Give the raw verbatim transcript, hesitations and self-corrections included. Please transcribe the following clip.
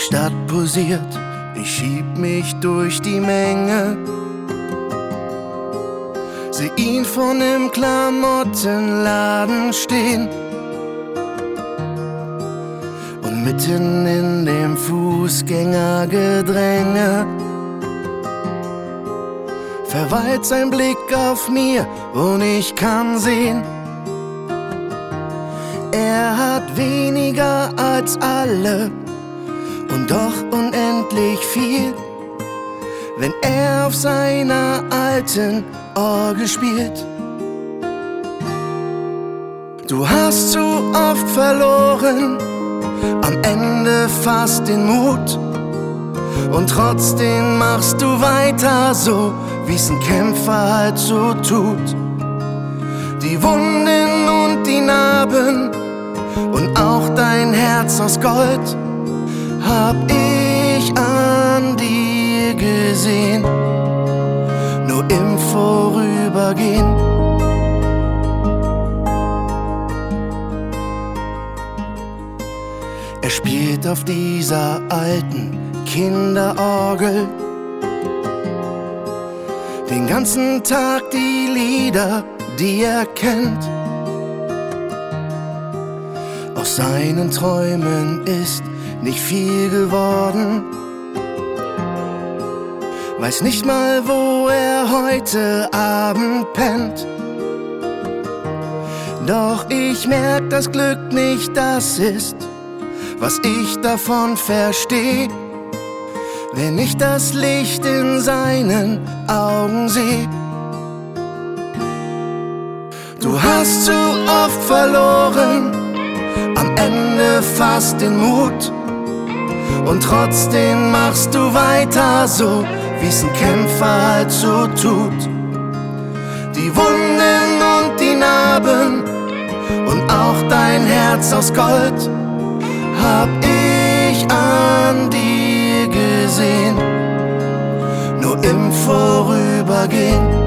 Stadt pulsiert, ich schieb mich durch die Menge. Seh ihn vor nem Klamottenladen stehen und mitten in dem Fußgängergedränge verweilt sein Blick auf mir und ich kann sehen, er hat weniger als alle und doch unendlich viel, wenn er auf seiner alten Orgel spielt. Du hast zu oft verloren, am Ende fast den Mut, und trotzdem machst du weiter so, wie's ein Kämpfer halt so tut. Die Wunden und die Narben und auch dein Herz aus Gold hab ich an dir gesehen, nur im Vorübergehen. Er spielt auf dieser alten Kinderorgel den ganzen Tag die Lieder, die er kennt. Aus seinen Träumen ist nicht viel geworden, weiß nicht mal, wo er heute Abend pennt. Doch ich merk, dass Glück nicht das ist, was ich davon versteh, wenn ich das Licht in seinen Augen seh. Du hast zu oft verloren, am Ende fast den Mut, und trotzdem machst du weiter so, wie's ein Kämpfer halt so tut. Die Wunden und die Narben und auch dein Herz aus Gold hab ich an dir gesehen, nur im Vorübergehen.